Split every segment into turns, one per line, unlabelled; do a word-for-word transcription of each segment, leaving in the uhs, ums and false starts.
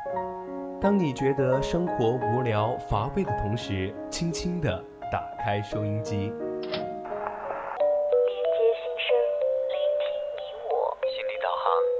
当你觉得生活无聊乏味的同时，轻轻地打开收音机，
连接心声，聆听你我，
心理导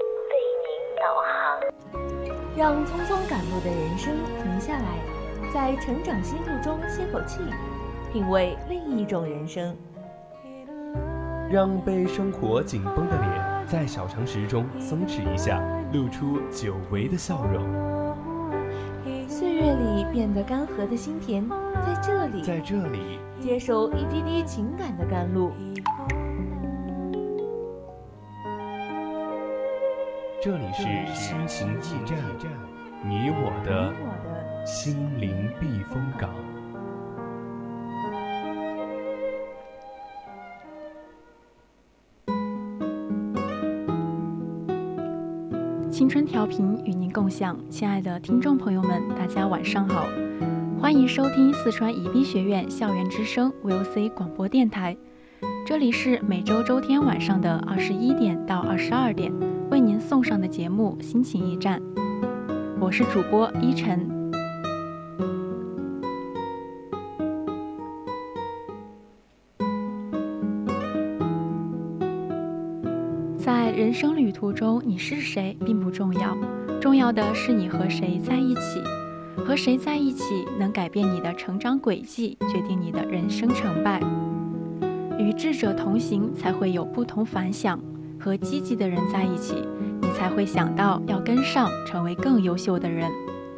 航，为您导航，让匆匆赶路的人生停下来，在成长心路中歇口气，品味另一种人生。
让被生活紧绷的脸在小常识中松弛一下，露出久违的笑容。
岁月里变得干涸的心田，在这里，
在这里
接受一滴滴情感的甘露。
这里是心情驿站，你我的心灵避风港。
青春调频与您共享，亲爱的听众朋友们，大家晚上好，欢迎收听四川宜宾学院校园之声 V O C 广播电台，这里是每周周天晚上的二十一点到二十二点为您送上的节目《心情驿站》，我是主播依晨。在人生旅途中，你是谁并不重要，重要的是你和谁在一起。和谁在一起能改变你的成长轨迹，决定你的人生成败。与智者同行，才会有不同凡响。和积极的人在一起，你才会想到要跟上，成为更优秀的人。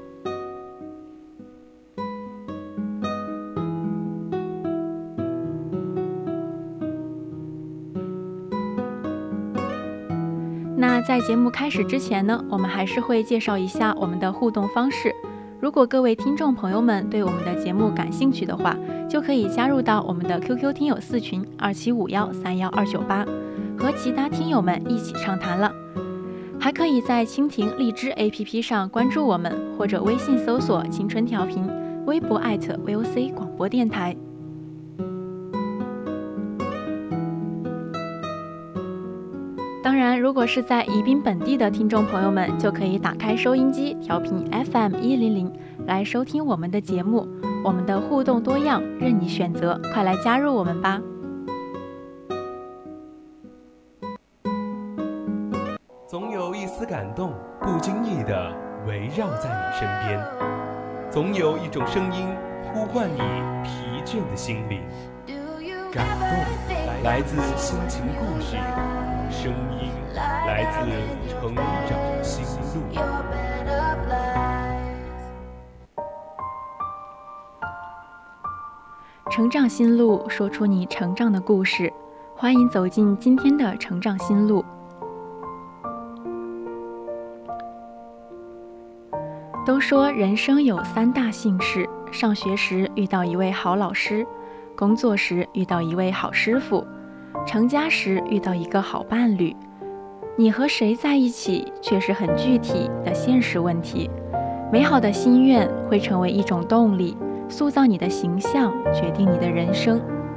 那在节目开始之前呢，我们还是会介绍一下我们的互动方式。如果各位听众朋友们对我们的节目感兴趣的话，就可以加入到我们的 Q Q 听友四群二七五幺三幺二九八，和其他听友们一起畅谈了。还可以在蜻蜓、荔枝 A P P 上关注我们，或者微信搜索青春调频，微博艾特 V O C 广播电台。当然，如果是在宜宾本地的听众朋友们，就可以打开收音机，调频 F M 一零零来收听我们的节目。我们的互动多样，任你选择，快来加入我们吧！
总有一丝感动，不经意地围绕在你身边；总有一种声音呼唤你疲倦的心灵。感动来自心情故事，声音来自成长心路。
成长心路，说出你成长的故事。欢迎走进今天的成长心路。都说人生有三大幸事：上学时遇到一位好老师，工作时遇到一位好师傅，成家时遇到一个好伴侣。你和谁在一起，却是很具体的现实问题。美好的心愿会成为一种动力，塑造你的形象，决定你的人生。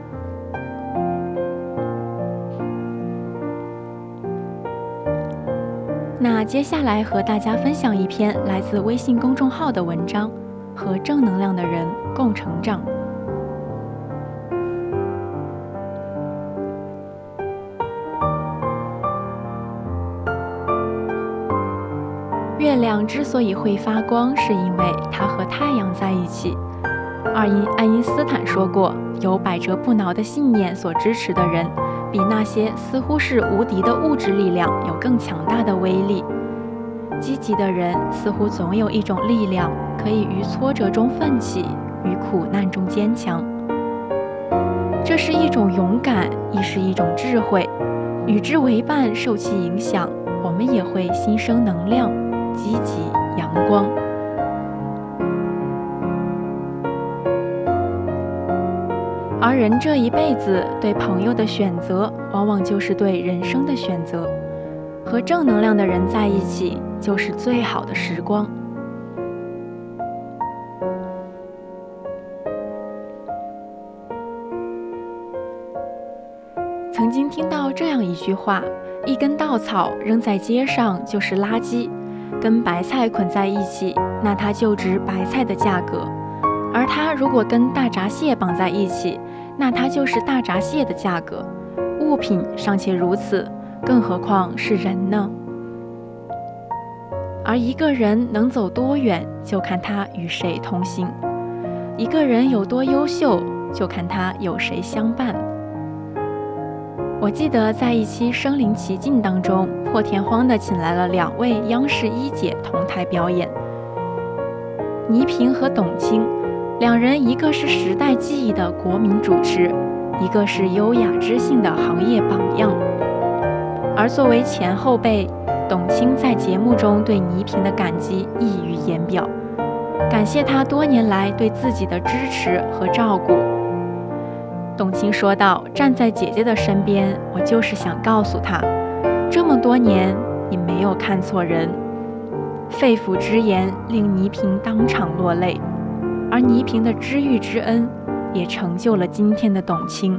那接下来和大家分享一篇来自微信公众号的文章，和正能量的人共成长。月亮之所以会发光，是因为它和太阳在一起。爱因爱因斯坦说过，有百折不挠的信念所支持的人，比那些似乎是无敌的物质力量有更强大的威力。积极的人似乎总有一种力量，可以于挫折中奋起，于苦难中坚强。这是一种勇敢，亦是一种智慧。与之为伴，受其影响，我们也会心生能量，积极阳光。而人这一辈子对朋友的选择，往往就是对人生的选择。和正能量的人在一起，就是最好的时光。曾经听到这样一句话：一根稻草扔在街上就是垃圾， 跟白菜捆在一起，那它就值白菜的价格；而它如果跟大闸蟹绑在一起，那它就是大闸蟹的价格。物品尚且如此，更何况是人呢？而一个人能走多远，就看他与谁同行；一个人有多优秀，就看他有谁相伴。我记得在一期《身临其境》当中，破天荒地请来了两位央视一姐同台表演，倪萍和董卿。两人一个是时代记忆的国民主持，一个是优雅知性的行业榜样。而作为前后辈，董卿在节目中对倪萍的感激溢于言表，感谢她多年来对自己的支持和照顾。董卿说道：“站在姐姐的身边，我就是想告诉她，这么多年你没有看错人。”肺腑之言令倪萍当场落泪，而倪萍的知遇之恩也成就了今天的董卿。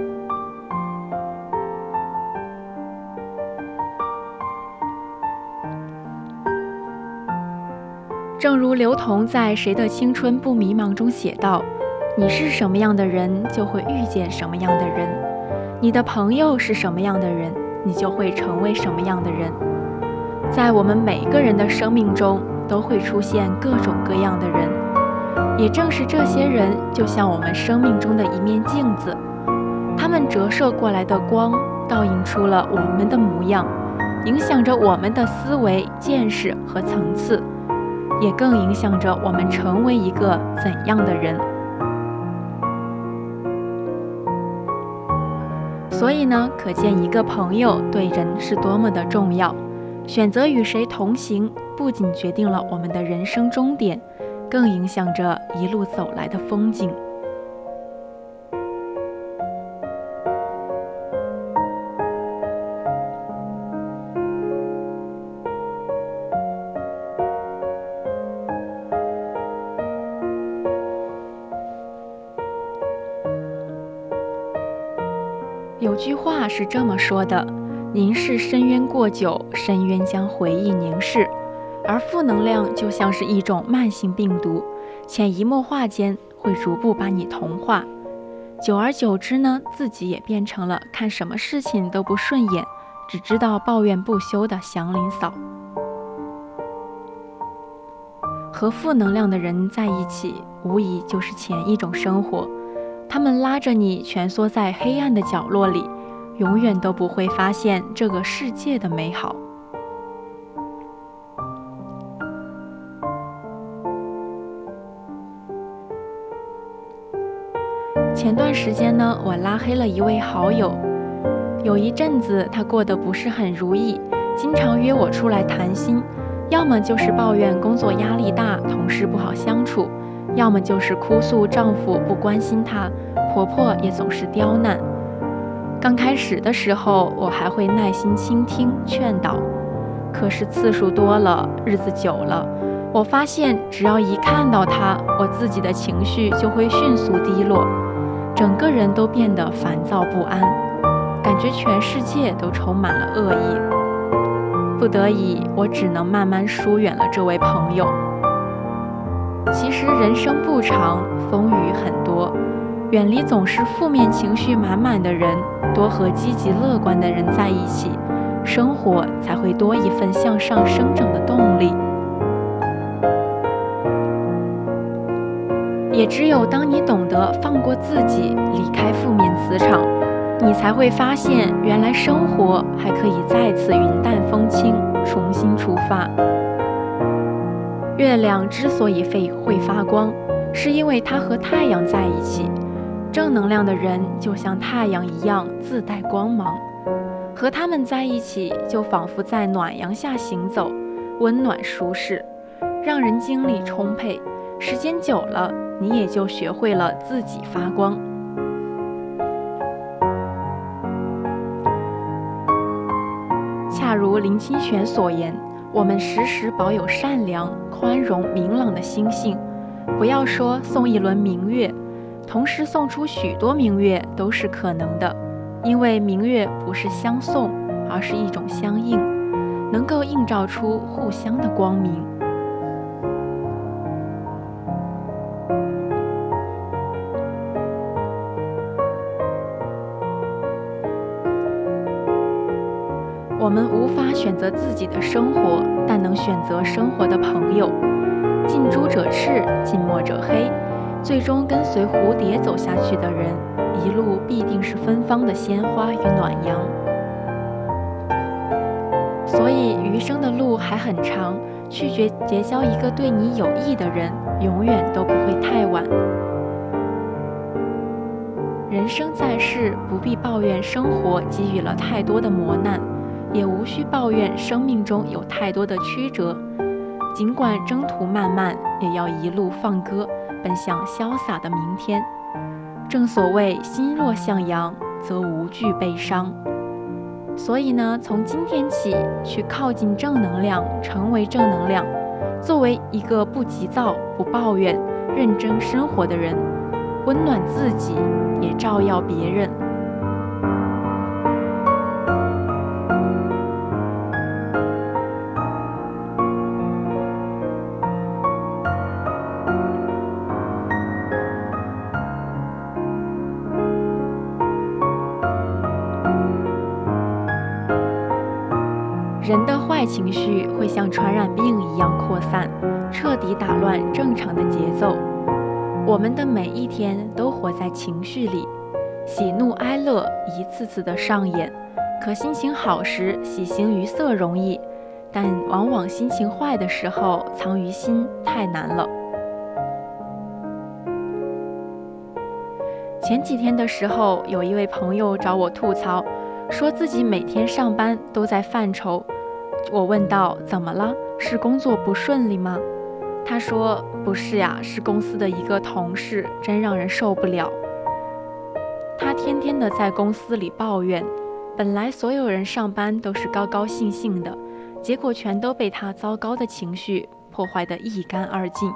正如刘同在《谁的青春不迷茫》中写道：“你是什么样的人，就会遇见什么样的人；你的朋友是什么样的人，你就会成为什么样的人。”在我们每个人的生命中，都会出现各种各样的人，也正是这些人，就像我们生命中的一面镜子，他们折射过来的光，倒映出了我们的模样，影响着我们的思维、见识和层次，也更影响着我们成为一个怎样的人。所以呢，可见一个朋友对人是多么的重要。选择与谁同行，不仅决定了我们的人生终点，更影响着一路走来的风景。有句话是这么说的：凝视深渊过久，深渊将回忆凝视。而负能量就像是一种慢性病毒，潜移默化间会逐步把你同化。久而久之呢，自己也变成了看什么事情都不顺眼，只知道抱怨不休的祥林嫂。和负能量的人在一起，无疑就是前一种生活。他们拉着你蜷缩在黑暗的角落里，永远都不会发现这个世界的美好。前段时间呢，我拉黑了一位好友。有一阵子他过得不是很如意，经常约我出来谈心，要么就是抱怨工作压力大，同事不好相处，要么就是哭诉丈夫不关心她，婆婆也总是刁难。刚开始的时候，我还会耐心倾听劝导，可是次数多了，日子久了，我发现只要一看到她，我自己的情绪就会迅速低落，整个人都变得烦躁不安，感觉全世界都充满了恶意。不得已，我只能慢慢疏远了这位朋友。其实人生不长，风雨很多，远离总是负面情绪满满的人，多和积极乐观的人在一起，生活才会多一份向上生长的动力。也只有当你懂得放过自己，离开负面磁场，你才会发现，原来生活还可以再次云淡风轻，重新出发。月亮之所以会发光，是因为它和太阳在一起。正能量的人就像太阳一样自带光芒，和他们在一起，就仿佛在暖阳下行走，温暖舒适，让人精力充沛。时间久了，你也就学会了自己发光。恰如林清玄所言，我们时时保有善良、宽容、明朗的心性，不要说送一轮明月，同时送出许多明月都是可能的，因为明月不是相送，而是一种相应。 能够映照出互相的光明。我们无法选择自己的生活，但能选择生活的朋友。近朱者赤，近墨者黑。最终跟随蝴蝶走下去的人，一路必定是芬芳的鲜花与暖阳。所以余生的路还很长，去结结交一个对你有益的人，永远都不会太晚。人生在世，不必抱怨生活给予了太多的磨难，也无需抱怨生命中有太多的曲折。尽管征途漫漫，也要一路放歌，奔向潇洒的明天。正所谓心若向阳，则无惧悲伤。所以呢，从今天起，去靠近正能量，成为正能量，作为一个不急躁、不抱怨、认真生活的人，温暖自己，也照耀别人。人的坏情绪会像传染病一样扩散，彻底打乱正常的节奏。我们的每一天都活在情绪里，喜怒哀乐一次次的上演。可心情好时，喜形于色容易，但往往心情坏的时候，藏于心太难了。前几天的时候，有一位朋友找我吐槽，说自己每天上班都在犯愁。我问道：怎么了？是工作不顺利吗？他说：不是呀，是公司的一个同事，真让人受不了。他天天的在公司里抱怨，本来所有人上班都是高高兴兴的，结果全都被他糟糕的情绪破坏得一干二净。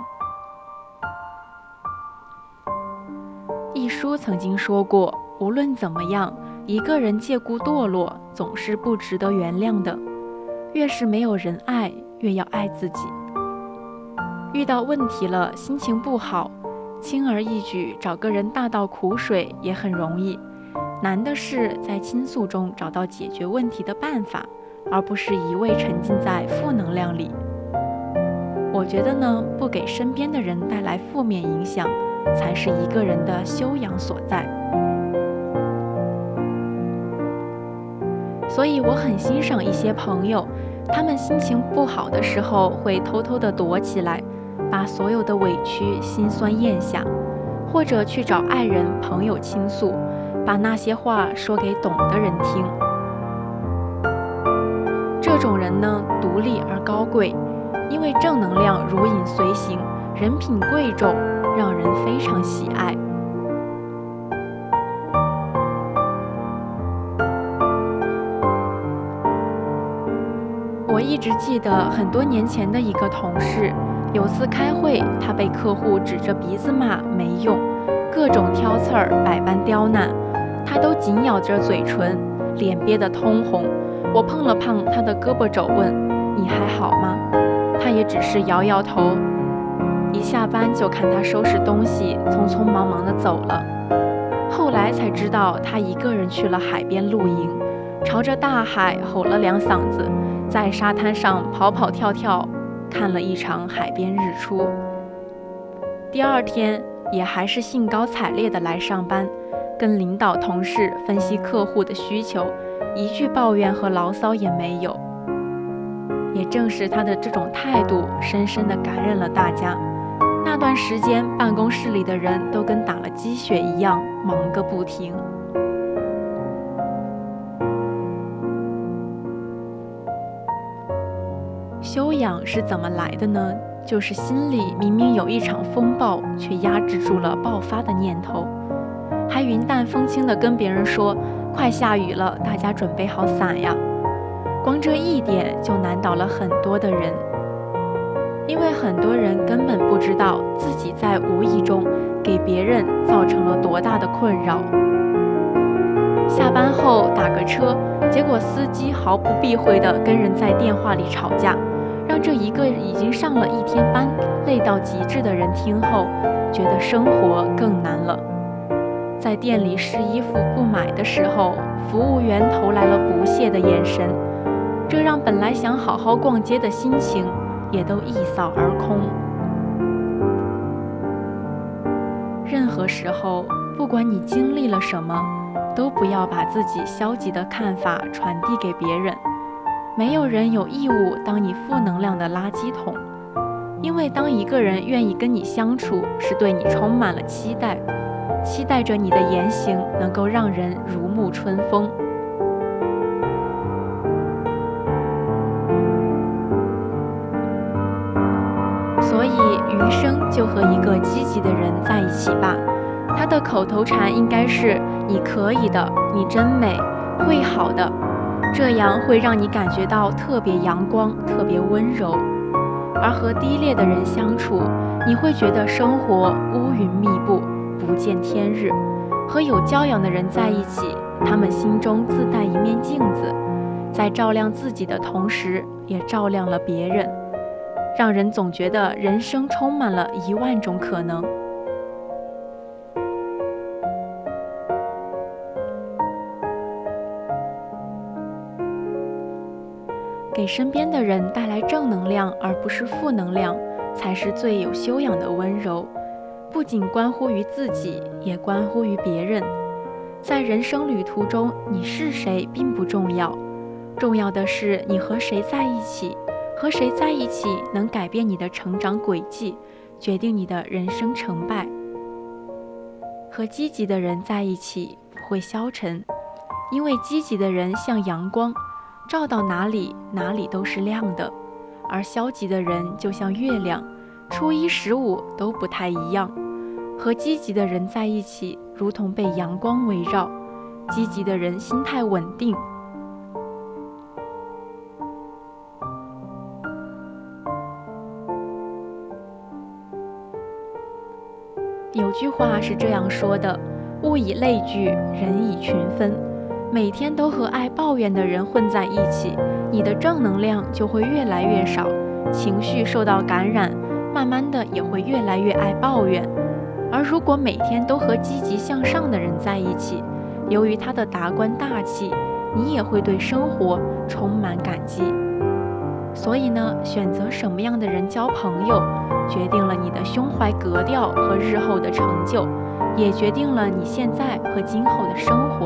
一书曾经说过，无论怎么样，一个人借故堕落，总是不值得原谅的。越是没有人爱，越要爱自己。遇到问题了，心情不好，轻而易举找个人大倒苦水也很容易，难的是在倾诉中找到解决问题的办法，而不是一味沉浸在负能量里。我觉得呢，不给身边的人带来负面影响，才是一个人的修养所在。所以我很欣赏一些朋友，他们心情不好的时候会偷偷地躲起来，把所有的委屈心酸咽下，或者去找爱人朋友倾诉，把那些话说给懂的人听。这种人呢，独立而高贵，因为正能量如影随形，人品贵重，让人非常喜爱。我一直记得很多年前的一个同事，有次开会，他被客户指着鼻子骂没用，各种挑刺儿，百般刁难，他都紧咬着嘴唇，脸憋得通红。我碰了碰他的胳膊肘，问：你还好吗？他也只是摇摇头。一下班就看他收拾东西，匆匆忙忙地走了。后来才知道，他一个人去了海边露营，朝着大海吼了两嗓子，在沙滩上跑跑跳跳，看了一场海边日出。第二天也还是兴高采烈地来上班，跟领导同事分析客户的需求，一句抱怨和牢骚也没有。也正是他的这种态度，深深地感染了大家。那段时间，办公室里的人都跟打了鸡血一样，忙个不停。修养是怎么来的呢？就是心里明明有一场风暴，却压制住了爆发的念头，还云淡风轻地跟别人说：快下雨了，大家准备好伞呀。光这一点就难倒了很多的人，因为很多人根本不知道自己在无意中给别人造成了多大的困扰。 下班后打个车，结果司机毫不避讳地跟人在电话里吵架，让这一个已经上了一天班累到极致的人听后，觉得生活更难了。在店里试衣服不买的时候，服务员投来了不屑的眼神，这让本来想好好逛街的心情也都一扫而空。任何时候，不管你经历了什么，都不要把自己消极的看法传递给别人。没有人有义务当你负能量的垃圾桶，因为当一个人愿意跟你相处，是对你充满了期待，期待着你的言行能够让人如沐春风。所以余生就和一个积极的人在一起吧，他的口头禅应该是你可以的，你真美，会好的，这样会让你感觉到特别阳光，特别温柔。而和低劣的人相处，你会觉得生活乌云密布，不见天日。和有教养的人在一起，他们心中自带一面镜子，在照亮自己的同时，也照亮了别人，让人总觉得人生充满了一万种可能。给身边的人带来正能量，而不是负能量，才是最有修养的温柔。不仅关乎于自己，也关乎于别人。在人生旅途中，你是谁并不重要，重要的是你和谁在一起。和谁在一起能改变你的成长轨迹，决定你的人生成败。和积极的人在一起不会消沉，因为积极的人像阳光，照到哪里哪里都是亮的，而消极的人就像月亮，初一十五都不太一样。和积极的人在一起，如同被阳光围绕，积极的人心态稳定。有句话是这样说的，物以类聚，人以群分。每天都和爱抱怨的人混在一起，你的正能量就会越来越少，情绪受到感染，慢慢的也会越来越爱抱怨。而如果每天都和积极向上的人在一起，由于他的达观大气，你也会对生活充满感激。所以呢，选择什么样的人交朋友，决定了你的胸怀格调和日后的成就，也决定了你现在和今后的生活。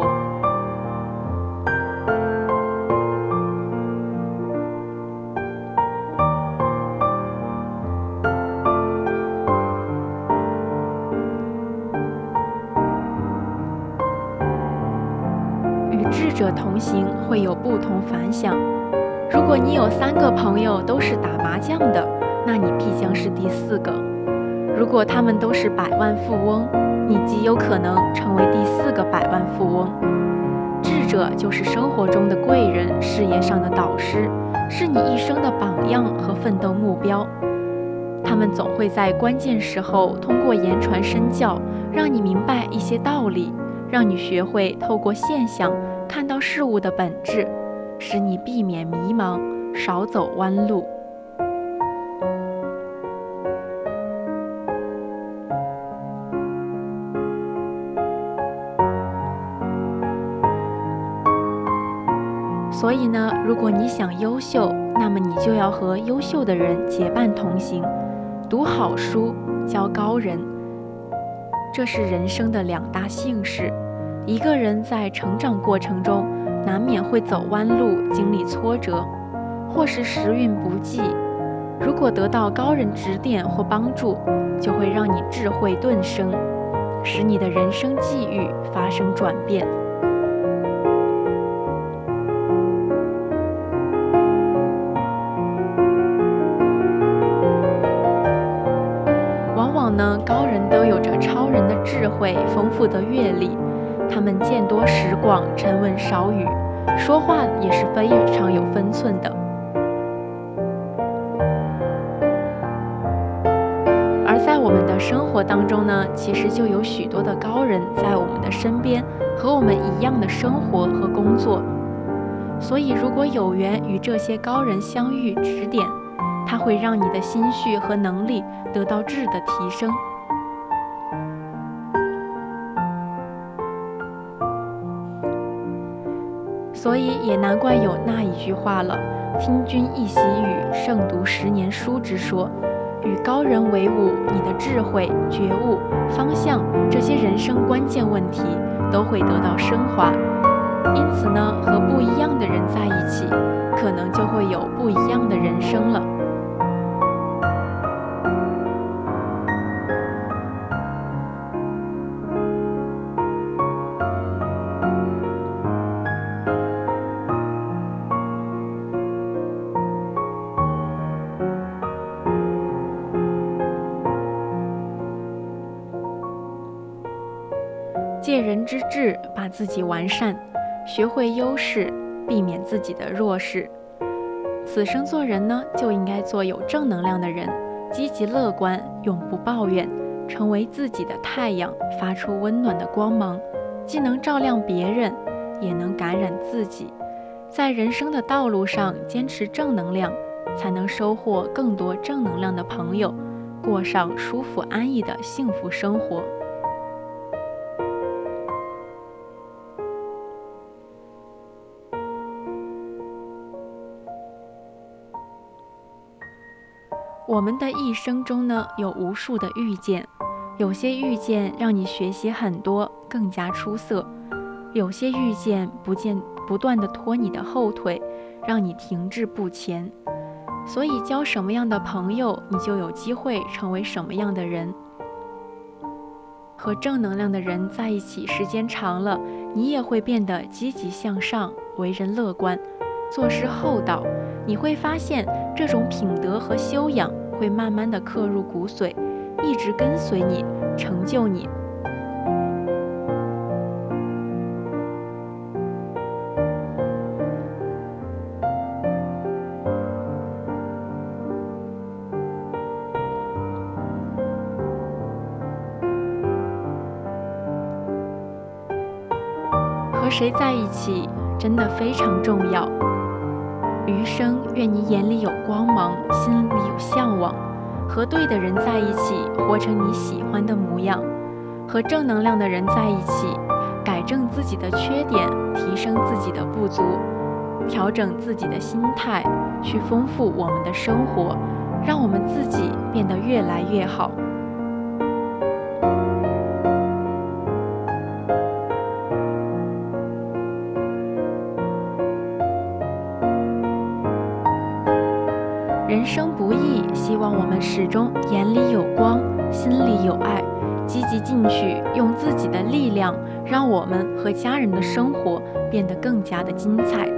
与智者同行会有不同凡响。如果你有三个朋友都是打麻将的，那你必将是第四个。如果他们都是百万富翁，你极有可能成为第四个百万富翁。智者就是生活中的贵人，事业上的导师，是你一生的榜样和奋斗目标。他们总会在关键时候通过言传身教，让你明白一些道理，让你学会透过现象看到事物的本质，使你避免迷茫，少走弯路。所以呢，如果你想优秀，那么你就要和优秀的人结伴同行，读好书，交高人。这是人生的两大幸事。一个人在成长过程中，难免会走弯路，经历挫折，或是时运不济。如果得到高人指点或帮助，就会让你智慧顿生，使你的人生际遇发生转变。往往呢，高人都有着超人的智慧，丰富的阅历。他们见多识广，沉稳少语，说话也是非常有分寸的。而在我们的生活当中呢，其实就有许多的高人在我们的身边， 和我们一样的生活和工作。所以如果有缘与这些高人相遇指点，它会让你的心绪和能力得到质的提升。所以也难怪有那一句话了，听君一席语，胜读十年书之说。与高人为伍，你的智慧、觉悟、方向这些人生关键问题都会得到升华。因此呢，和不一样的人在一起，可能就会有不一样的人生了。借人之智，把自己完善，学会优势，避免自己的弱势。此生做人呢，就应该做有正能量的人，积极乐观，永不抱怨，成为自己的太阳，发出温暖的光芒，既能照亮别人，也能感染自己。在人生的道路上坚持正能量，才能收获更多正能量的朋友，过上舒服安逸的幸福生活。我们的一生中呢，有无数的遇见，有些遇见让你学习很多，更加出色；有些遇见不见不断地拖你的后腿，让你停滞不前。所以交什么样的朋友，你就有机会成为什么样的人。和正能量的人在一起时间长了，你也会变得积极向上，为人乐观，做事厚道。你会发现这种品德和修养会慢慢地刻入骨髓，一直跟随你，成就你。和谁在一起真的非常重要。余生愿你眼里有光芒，心里有向往。和对的人在一起，活成你喜欢的模样。和正能量的人在一起，改正自己的缺点，提升自己的不足，调整自己的心态，去丰富我们的生活，让我们自己变得越来越好。人生不易，希望我们始终眼里有光，心里有爱，积极进取，用自己的力量，让我们和家人的生活变得更加的精彩。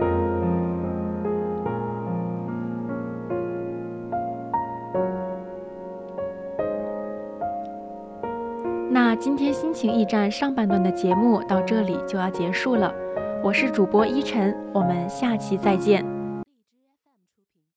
那今天心情驿站上半段的节目到这里就要结束了，我是主播依晨，我们下期再见。